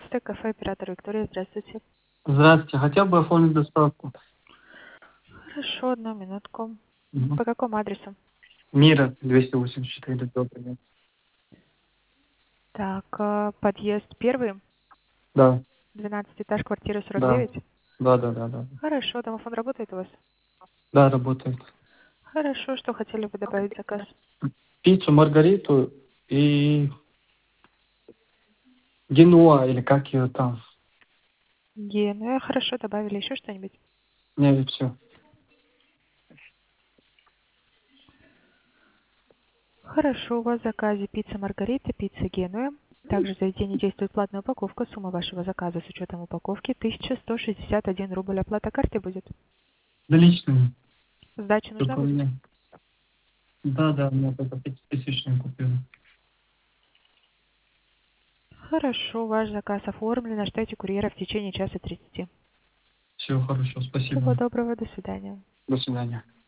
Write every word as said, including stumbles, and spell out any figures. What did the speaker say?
двенадцатое, кафе «Оператор Виктория». Здравствуйте. Здравствуйте. Хотел бы оформить доставку. Хорошо, одну минутку. Мгм. По какому адресу? Мира двести восемьдесят четыре. Добрый день. Так, э, подъезд первый, Да, двенадцатый этаж, квартира сорок да, девять. да, да, да, да. Хорошо, домофон работает у вас? Да, работает. Хорошо, что хотели бы добавить в заказ? Пиццу Маргариту и Генуа, или как ее там. Генуя, хорошо, добавили еще что-нибудь? Не, все. Хорошо, у вас в заказе пицца Маргарита, пицца Генуя. Также в заведении действует платная упаковка. Сумма вашего заказа с учетом упаковки тысяча сто шестьдесят один рубль. Оплата картой будет? Да лично. Сдача нужна Только у будет? меня. Да, да, мне только пятитысячную купил. Хорошо, ваш заказ оформлен. Ждете курьера в течение часа тридцати. Все хорошо, спасибо. Всего доброго, до свидания. До свидания.